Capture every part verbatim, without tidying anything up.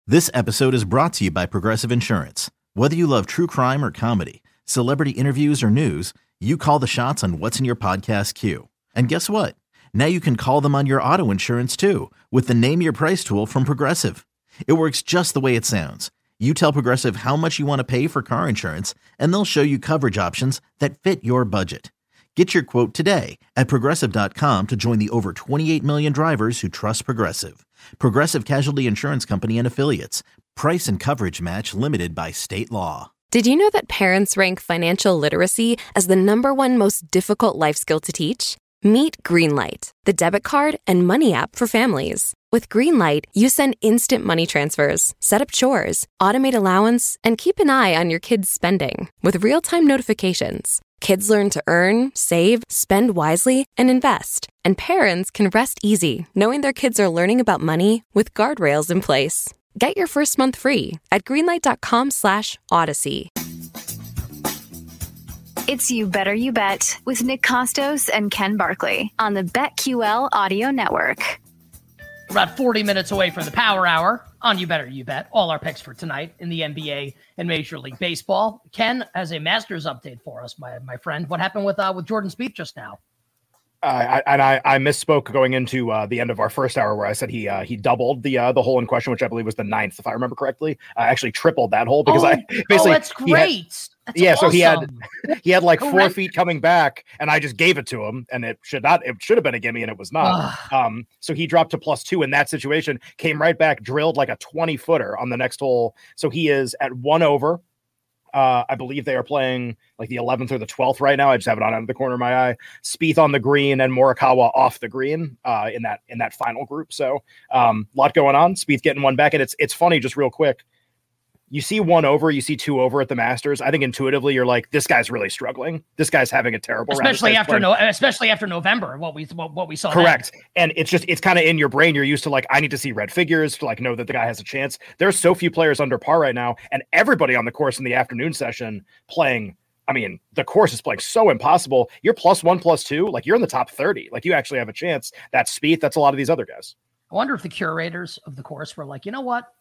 This episode is brought to you by Progressive Insurance. Whether you love true crime or comedy, celebrity interviews or news, you call the shots on what's in your podcast queue. And guess what? Now you can call them on your auto insurance too with the Name Your Price tool from Progressive. It works just the way it sounds. You tell Progressive how much you want to pay for car insurance, and they'll show you coverage options that fit your budget. Get your quote today at Progressive dot com to join the over twenty-eight million drivers who trust Progressive. Progressive Casualty Insurance Company and Affiliates. Price and coverage match limited by state law. Did you know that parents rank financial literacy as the number one most difficult life skill to teach? Meet Greenlight, the debit card and money app for families. With Greenlight, you send instant money transfers, set up chores, automate allowance, and keep an eye on your kids' spending with real-time notifications. Kids learn to earn, save, spend wisely, and invest. And parents can rest easy knowing their kids are learning about money with guardrails in place. Get your first month free at greenlight.com slash odyssey. It's You Better You Bet with Nick Costos and Ken Barkley on the BetQL Audio Network. About forty minutes away from the Power Hour on You Better You Bet. All our picks for tonight in the N B A and Major League Baseball. Ken has a Masters update for us, my my friend. What happened with uh, with Jordan Spieth just now? Uh, I, and I, I misspoke going into uh, the end of our first hour where I said he uh, he doubled the uh, the hole in question, which I believe was the ninth, if I remember correctly. I actually tripled that hole because oh, I basically oh, that's great. That's yeah, awesome. So he had he had like Correct. four feet coming back, and I just gave it to him, and it should not it should have been a gimme, and it was not. um, so he dropped to plus two in that situation, came right back, drilled like a twenty footer on the next hole. So he is at one over. Uh, I believe they are playing like the eleventh or the twelfth right now. I just have it on out of the corner of my eye. Spieth on the green and Morikawa off the green uh, in that in that final group. So a um, lot going on. Spieth getting one back, and it's it's funny. Just real quick, you see one over, you see two over at the Masters. I think intuitively you're like, this guy's really struggling. This guy's having a terrible round. Especially after no, especially after November, what we what, what we saw. Correct. Then. And it's just it's kind of in your brain. You're used to like, I need to see red figures to like know that the guy has a chance. There's so few players under par right now, and everybody on the course in the afternoon session playing. I mean, the course is playing so impossible. You're plus one, plus two, like you're in the top thirty. Like you actually have a chance. That's Spieth. That's a lot of these other guys. I wonder if the curators of the course were like, you know what?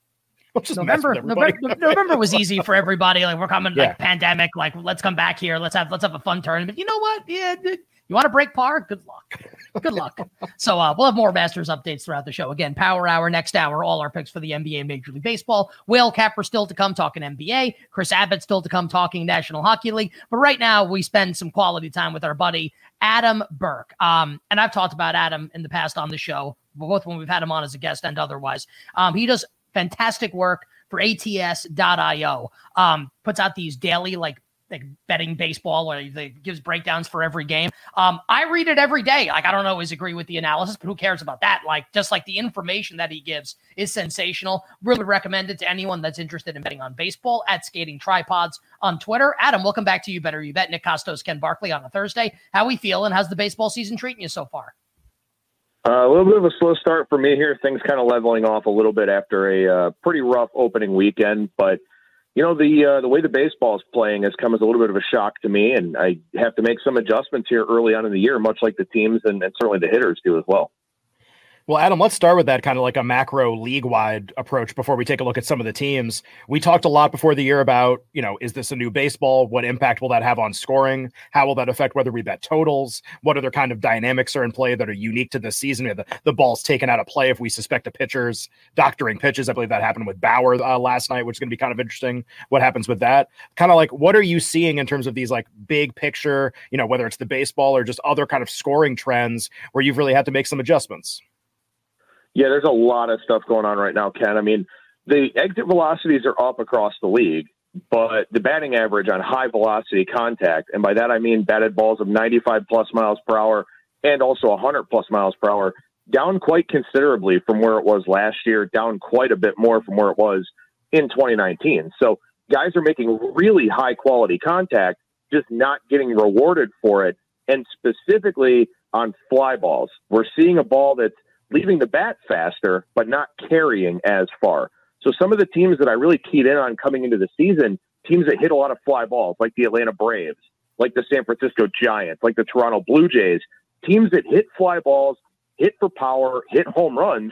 Just November, November, November was easy for everybody. Like we're coming, yeah. like pandemic. Like let's come back here. Let's have let's have a fun tournament. You know what? Yeah, you want to break par? Good luck. Good luck. So uh, we'll have more Masters updates throughout the show. Again, Power Hour next hour. All our picks for the N B A and Major League Baseball. Will Capper still to come talking N B A. Chris Abbott still to come talking National Hockey League. But right now we spend some quality time with our buddy Adam Burke. Um, and I've talked about Adam in the past on the show, both when we've had him on as a guest and otherwise. Um, he does fantastic work for A T S dot io. Um, puts out these daily, like, like betting baseball, where he gives breakdowns for every game. Um, I read it every day. Like, I don't always agree with the analysis, but who cares about that? Like, just like the information that he gives is sensational. Really recommend it to anyone that's interested in betting on baseball at Skating Tripods on Twitter. Adam, welcome back to You Better You Bet. Nick Costos, Ken Barkley on a Thursday. How we feeling? How's the baseball season treating you so far? Uh, a little bit of a slow start for me here. Things kind of leveling off a little bit after a uh, pretty rough opening weekend. But, you know, the uh, the way the baseball is playing has come as a little bit of a shock to me. And I have to make some adjustments here early on in the year, much like the teams and, and certainly the hitters do as well. Well, Adam, let's start with that kind of like a macro league-wide approach before we take a look at some of the teams. We talked a lot before the year about, you know, is this a new baseball? What impact will that have on scoring? How will that affect whether we bet totals? What other kind of dynamics are in play that are unique to this season? The, the ball's taken out of play if we suspect a pitcher's doctoring pitches. I believe that happened with Bauer uh, last night, which is going to be kind of interesting. What happens with that? Kind of like, what are you seeing in terms of these like big picture, you know, whether it's the baseball or just other kind of scoring trends where you've really had to make some adjustments? Yeah, there's a lot of stuff going on right now, Ken. I mean, the exit velocities are up across the league, but the batting average on high velocity contact, and by that I mean batted balls of ninety-five plus miles per hour and also one hundred plus miles per hour, down quite considerably from where it was last year, down quite a bit more from where it was in twenty nineteen. So guys are making really high quality contact, just not getting rewarded for it. And specifically on fly balls, we're seeing a ball that's leaving the bat faster, but not carrying as far. So some of the teams that I really keyed in on coming into the season, teams that hit a lot of fly balls, like the Atlanta Braves, like the San Francisco Giants, like the Toronto Blue Jays, teams that hit fly balls, hit for power, hit home runs,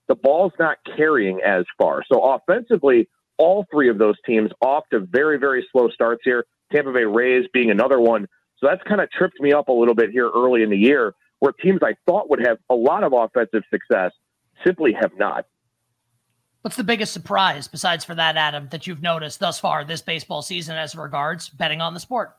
the ball's not carrying as far. So offensively, all three of those teams off to very, very slow starts here. Tampa Bay Rays being another one. So that's kind of tripped me up a little bit here early in the year, where teams I thought would have a lot of offensive success simply have not. What's the biggest surprise, besides for that, Adam, that you've noticed thus far this baseball season as regards betting on the sport?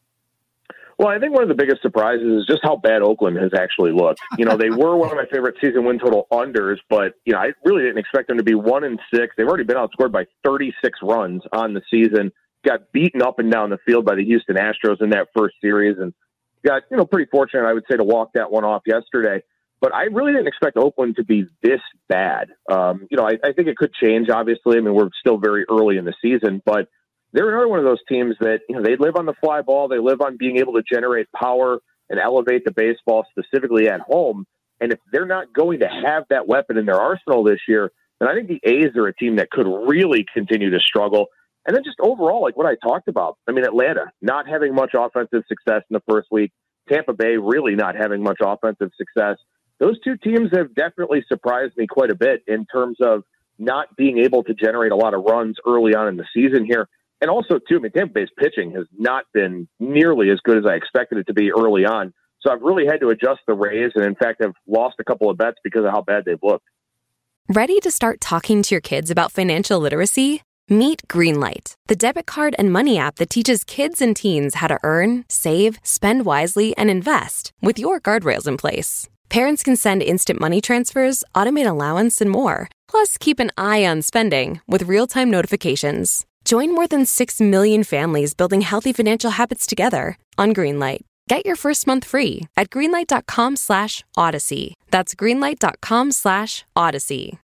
Well, I think one of the biggest surprises is just how bad Oakland has actually looked. You know, they were one of my favorite season win total unders, but, you know, I really didn't expect them to be one and six. They've already been outscored by thirty-six runs on the season, got beaten up and down the field by the Houston Astros in that first series, and got, you know, pretty fortunate, I would say, to walk that one off yesterday. But I really didn't expect Oakland to be this bad. Um, you know, I, I think it could change, obviously. I mean, we're still very early in the season, but they're another one of those teams that, you know, they live on the fly ball. They live on being able to generate power and elevate the baseball, specifically at home. And if they're not going to have that weapon in their arsenal this year, then I think the A's are a team that could really continue to struggle. And then just overall, like what I talked about, I mean, Atlanta not having much offensive success in the first week, Tampa Bay really not having much offensive success. Those two teams have definitely surprised me quite a bit in terms of not being able to generate a lot of runs early on in the season here. And also, too, I mean, Tampa Bay's pitching has not been nearly as good as I expected it to be early on. So I've really had to adjust the Rays, and in fact, I've lost a couple of bets because of how bad they've looked. Ready to start talking to your kids about financial literacy? Meet Greenlight, the debit card and money app that teaches kids and teens how to earn, save, spend wisely, and invest with your guardrails in place. Parents can send instant money transfers, automate allowance, and more. Plus, keep an eye on spending with real-time notifications. Join more than six million families building healthy financial habits together on Greenlight. Get your first month free at greenlight.com slash odyssey. That's greenlight.com slash odyssey.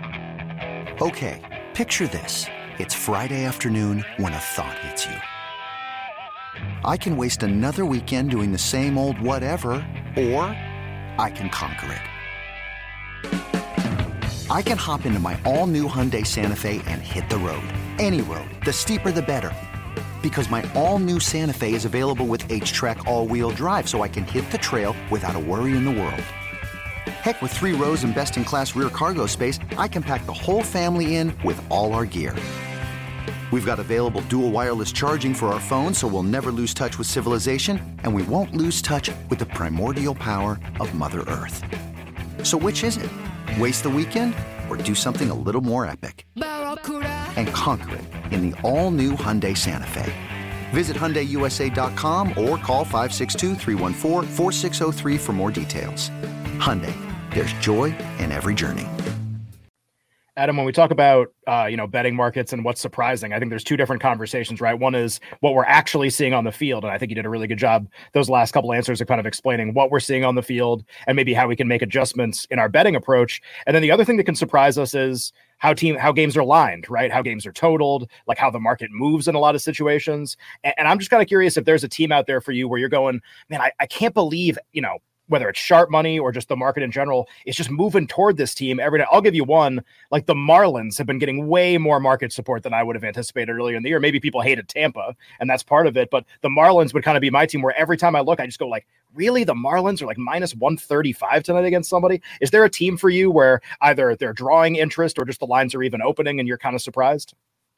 Okay, picture this. It's Friday afternoon when a thought hits you. I can waste another weekend doing the same old whatever, or I can conquer it. I can hop into my all-new Hyundai Santa Fe and hit the road. Any road. The steeper, the better. Because my all-new Santa Fe is available with H-Track all-wheel drive, so I can hit the trail without a worry in the world. Heck, with three rows and best-in-class rear cargo space, I can pack the whole family in with all our gear. We've got available dual wireless charging for our phones, so we'll never lose touch with civilization, and we won't lose touch with the primordial power of Mother Earth. So which is it? Waste the weekend or do something a little more epic and conquer it in the all-new Hyundai Santa Fe. Visit Hyundai U S A dot com or call five six two, three one four, four six zero three for more details. Hyundai, there's joy in every journey. Adam, when we talk about, uh, you know, betting markets and what's surprising, I think there's two different conversations, right? One is what we're actually seeing on the field. And I think you did a really good job. Those last couple answers are kind of explaining what we're seeing on the field and maybe how we can make adjustments in our betting approach. And then the other thing that can surprise us is how team, how games are lined, right? How games are totaled, like how the market moves in a lot of situations. And, and I'm just kind of curious if there's a team out there for you where you're going, man, I, I can't believe, you know, whether it's sharp money or just the market in general, it's just moving toward this team every day. I'll give you one, like the Marlins have been getting way more market support than I would have anticipated earlier in the year. Maybe people hated Tampa and that's part of it, but the Marlins would kind of be my team where every time I look, I just go like, really? The Marlins are like minus one thirty-five tonight against somebody. Is there a team for you where either they're drawing interest or just the lines are even opening and you're kind of surprised?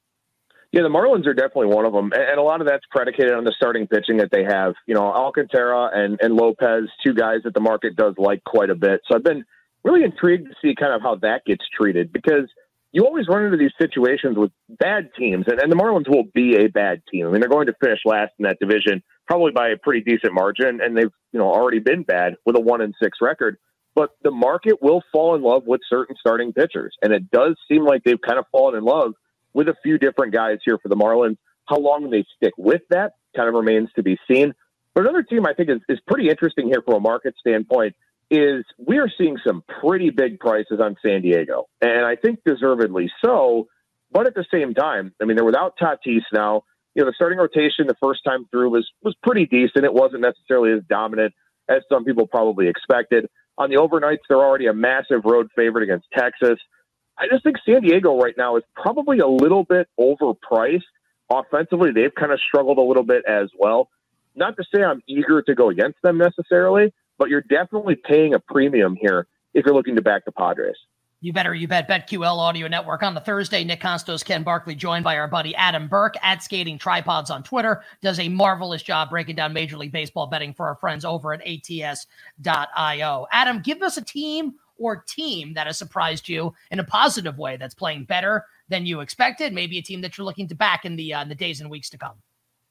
Yeah, the Marlins are definitely one of them. And a lot of that's predicated on the starting pitching that they have. You know, Alcantara and, and Lopez, two guys that the market does like quite a bit. So I've been really intrigued to see kind of how that gets treated, because you always run into these situations with bad teams, and, and the Marlins will be a bad team. I mean, they're going to finish last in that division, probably by a pretty decent margin, and they've, you know, already been bad with a one and six record. But the market will fall in love with certain starting pitchers, and it does seem like they've kind of fallen in love with a few different guys here for the Marlins. How long they stick with that kind of remains to be seen. But another team I think is, is pretty interesting here from a market standpoint is we are seeing some pretty big prices on San Diego, and I think deservedly so. But at the same time, I mean, they're without Tatis now. You know, the starting rotation the first time through was was pretty decent. It wasn't necessarily as dominant as some people probably expected. On the overnights, they're already a massive road favorite against Texas. I just think San Diego right now is probably a little bit overpriced. Offensively, they've kind of struggled a little bit as well. Not to say I'm eager to go against them necessarily, but you're definitely paying a premium here if you're looking to back the Padres. You better, you bet. BetQL Audio Network on the Thursday. Nick Kostos, Ken Barkley, joined by our buddy Adam Burke at Skating Tripods on Twitter. Does a marvelous job breaking down Major League Baseball betting for our friends over at A T S dot I O. Adam, give us a team or team that has surprised you in a positive way that's playing better than you expected. Maybe a team that you're looking to back in the uh, in the days and weeks to come.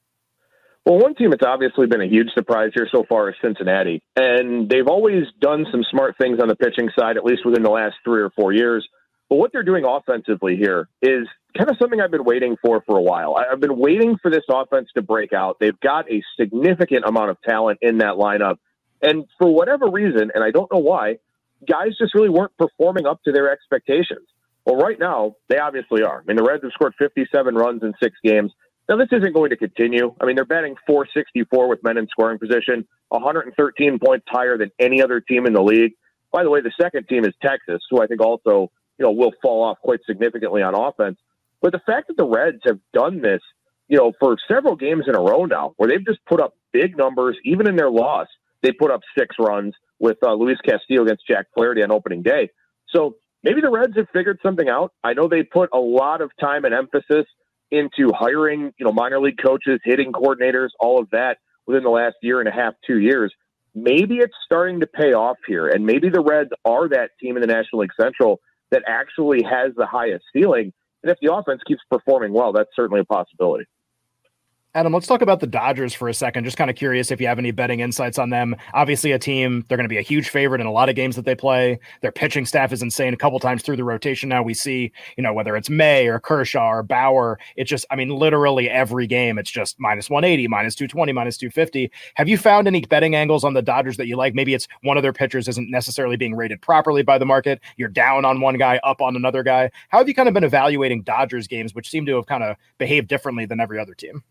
Well, one team that's obviously been a huge surprise here so far is Cincinnati. And they've always done some smart things on the pitching side, at least within the last three or four years. But what they're doing offensively here is kind of something I've been waiting for for a while. I've been waiting for this offense to break out. They've got a significant amount of talent in that lineup. And for whatever reason, and I don't know why, guys just really weren't performing up to their expectations. Well, right now, they obviously are. I mean, the Reds have scored fifty-seven runs in six games. Now, this isn't going to continue. I mean, they're batting four sixty-four with men in scoring position, one hundred thirteen points higher than any other team in the league. By the way, the second team is Texas, who I think also, you know, will fall off quite significantly on offense. But the fact that the Reds have done this, you know, for several games in a row now, where they've just put up big numbers, even in their loss, they put up six runs with uh, Luis Castillo against Jack Flaherty on opening day. So maybe the Reds have figured something out. I know they put a lot of time and emphasis into hiring, you know, minor league coaches, hitting coordinators, all of that within the last year and a half, two years. Maybe it's starting to pay off here, and maybe the Reds are that team in the National League Central that actually has the highest ceiling. And if the offense keeps performing well, that's certainly a possibility. Adam, let's talk about the Dodgers for a second. Just kind of curious if you have any betting insights on them. Obviously a team, they're going to be a huge favorite in a lot of games that they play. Their pitching staff is insane. A couple times through the rotation now we see, you know, whether it's May or Kershaw or Bauer, it's just, I mean, literally every game, it's just minus one eighty, minus two twenty, minus two fifty. Have you found any betting angles on the Dodgers that you like? Maybe it's one of their pitchers isn't necessarily being rated properly by the market. You're down on one guy, up on another guy. How have you kind of been evaluating Dodgers games, which seem to have kind of behaved differently than every other team?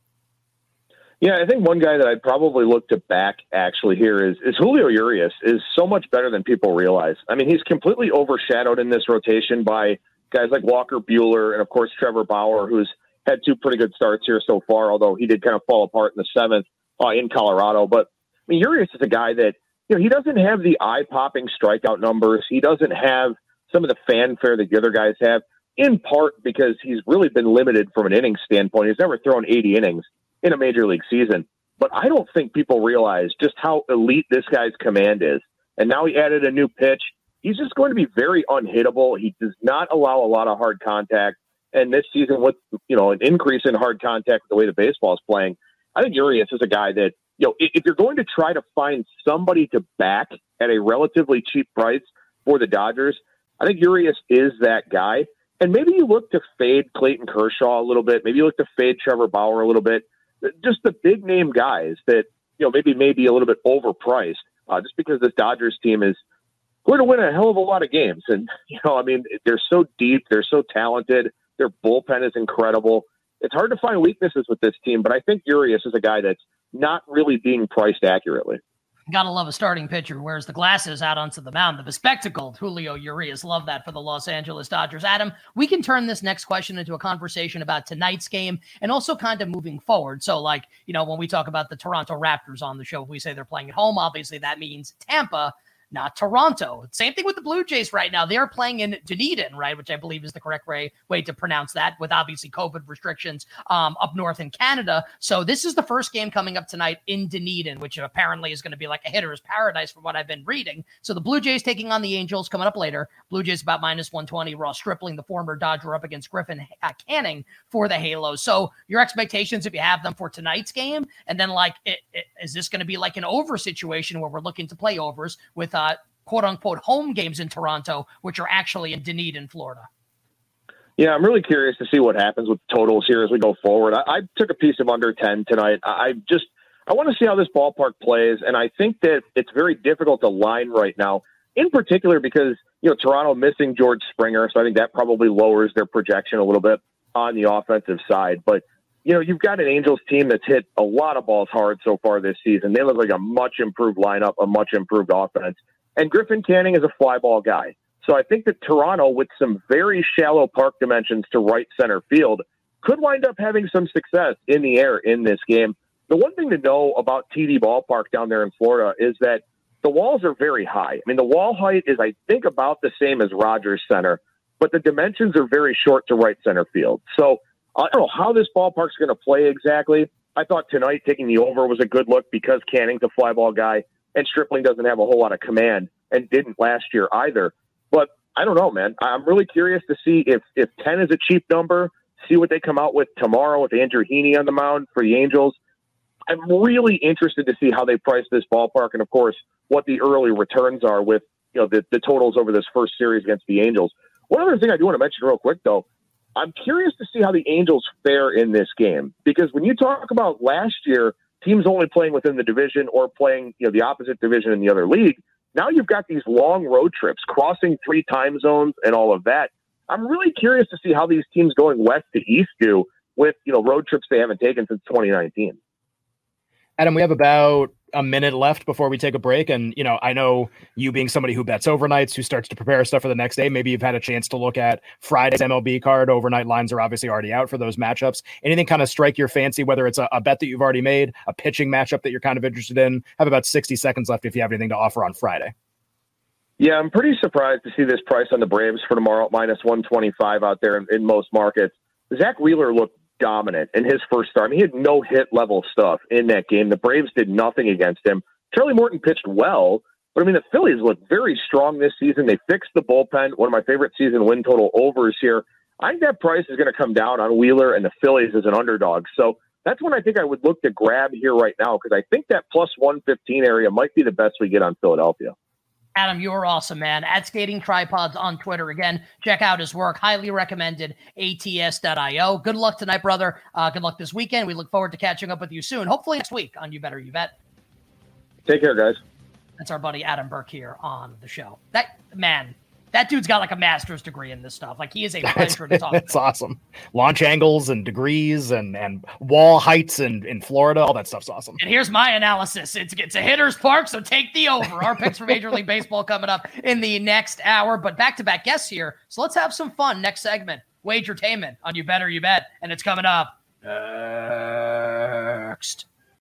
Yeah, I think one guy that I'd probably look to back actually here is, is Julio Urias is so much better than people realize. I mean, he's completely overshadowed in this rotation by guys like Walker Buehler and, of course, Trevor Bauer, who's had two pretty good starts here so far, although he did kind of fall apart in the seventh uh, in Colorado. But I mean, Urias is a guy that, you know, he doesn't have the eye-popping strikeout numbers. He doesn't have some of the fanfare that the other guys have, in part because he's really been limited from an inning standpoint. He's never thrown eighty innings in a major league season. But I don't think people realize just how elite this guy's command is. And now he added a new pitch. He's just going to be very unhittable. He does not allow a lot of hard contact. And this season with, you know, an increase in hard contact with the way the baseball is playing, I think Urias is a guy that, you know, if you're going to try to find somebody to back at a relatively cheap price for the Dodgers, I think Urias is that guy. And maybe you look to fade Clayton Kershaw a little bit. Maybe you look to fade Trevor Bauer a little bit. Just the big name guys that, you know, maybe maybe a little bit overpriced, uh, just because this Dodgers team is going to win a hell of a lot of games. And, you know, I mean, they're so deep, they're so talented, their bullpen is incredible. It's hard to find weaknesses with this team, but I think Urias is a guy that's not really being priced accurately. Gotta love a starting pitcher who wears the glasses out onto the mound. The bespectacled Julio Urias. Love that for the Los Angeles Dodgers. Adam, we can turn this next question into a conversation about tonight's game and also kind of moving forward. So, like, you know, when we talk about the Toronto Raptors on the show, if we say they're playing at home, obviously that means Tampa, not Toronto. Same thing with the Blue Jays right now. They're playing in Dunedin, right, which I believe is the correct way, way to pronounce that, with obviously COVID restrictions um, up north in Canada. So this is the first game coming up tonight in Dunedin, which apparently is going to be like a hitter's paradise from what I've been reading. So the Blue Jays taking on the Angels coming up later. Blue Jays about minus one twenty. Ross Stripling, the former Dodger, up against Griffin uh, Canning for the Halos. So your expectations, if you have them for tonight's game, and then like, it, it, is this going to be like an over situation where we're looking to play overs with uh, quote unquote home games in Toronto, which are actually in Dunedin, Florida? Yeah, I'm really curious to see what happens with totals here as we go forward. I, I took a piece of under ten tonight. I, I just, I want to see how this ballpark plays. And I think that it's very difficult to line right now, in particular because, you know, Toronto missing George Springer. So I think that probably lowers their projection a little bit on the offensive side. But, you know, you've got an Angels team that's hit a lot of balls hard so far this season. They look like a much improved lineup, a much improved offense. And Griffin Canning is a fly ball guy. So I think that Toronto, with some very shallow park dimensions to right center field, could wind up having some success in the air in this game. The one thing to know about T D Ballpark down there in Florida is that the walls are very high. I mean, the wall height is, I think, about the same as Rogers Center, but the dimensions are very short to right center field. So I don't know how this ballpark's going to play exactly. I thought tonight taking the over was a good look because Canning's a fly ball guy and Stripling doesn't have a whole lot of command and didn't last year either. But I don't know, man. I'm really curious to see if, if ten is a cheap number, see what they come out with tomorrow with Andrew Heaney on the mound for the Angels. I'm really interested to see how they price this ballpark and, of course, what the early returns are with, you know, the, the totals over this first series against the Angels. One other thing I do want to mention real quick, though, I'm curious to see how the Angels fare in this game, because when you talk about last year, teams only playing within the division or playing, you know, the opposite division in the other league, now you've got these long road trips, crossing three time zones and all of that. I'm really curious to see how these teams going west to east do with, you know, road trips they haven't taken since twenty nineteen. Adam, we have about a minute left before we take a break. And, you know, I know you being somebody who bets overnights, who starts to prepare stuff for the next day, maybe you've had a chance to look at Friday's M L B card. Overnight lines are obviously already out for those matchups. Anything kind of strike your fancy, whether it's a, a bet that you've already made, a pitching matchup that you're kind of interested in? Have about sixty seconds left if you have anything to offer on Friday. Yeah, I'm pretty surprised to see this price on the Braves for tomorrow at minus one twenty-five out there in, in most markets. Zach Wheeler looked dominant in his first start. I mean, he had no hit level stuff in that game. The Braves did nothing against him. Charlie Morton pitched well, but I mean, the Phillies look very strong this season. They fixed the bullpen. One of my favorite season win total overs here. I think that price is going to come down on Wheeler and the Phillies as an underdog. So that's when I think I would look to grab here right now, because I think that plus one fifteen area might be the best we get on Philadelphia. Adam, you're awesome, man. At Skating Tripods on Twitter. Again, check out his work. Highly recommended, A T S dot I O. Good luck tonight, brother. Uh, good luck this weekend. We look forward to catching up with you soon. Hopefully next week on You Better You Bet. Take care, guys. That's our buddy Adam Burke here on the show. That man, that dude's got like a master's degree in this stuff. Like, he is a pleasure to talk to. That's awesome. Launch angles and degrees and, and wall heights in, in Florida. All that stuff's awesome. And here's my analysis. It's, it's a hitter's park, so take the over. Our picks for Major League Baseball coming up in the next hour. But back-to-back guests here, so let's have some fun. Next segment, Wagertainment on You Better You Bet. And it's coming up next.